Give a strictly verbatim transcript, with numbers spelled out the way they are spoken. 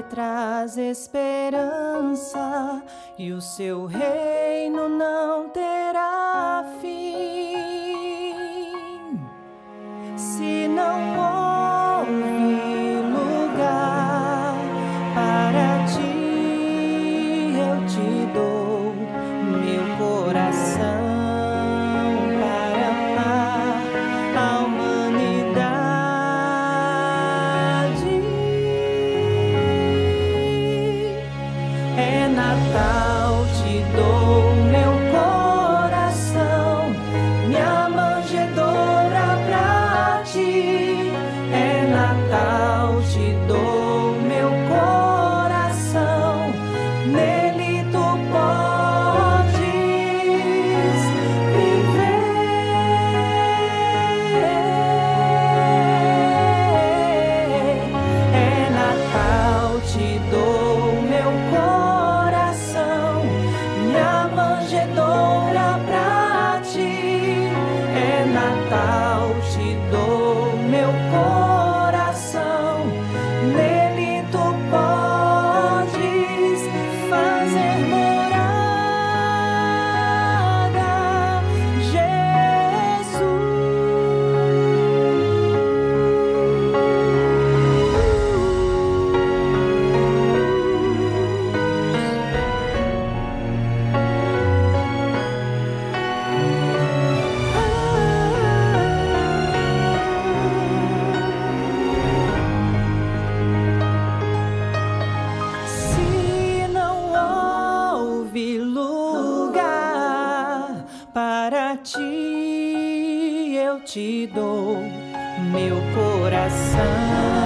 traz esperança e o seu reino não terá fim. Se não houve lugar para ti, eu te dou meu coração para amar a humanidade. É Natal, te dou meu coração, minha manjedoura pra ti. É Natal, te dou meu coração, nele tu podes viver. É Natal, te dou meu coração, minha manjedoura pra ti. É Natal, te dou meu coração, nele tu podes fazer morada, Jesus. Se não houve lugar para ti, eu te dou meu coração.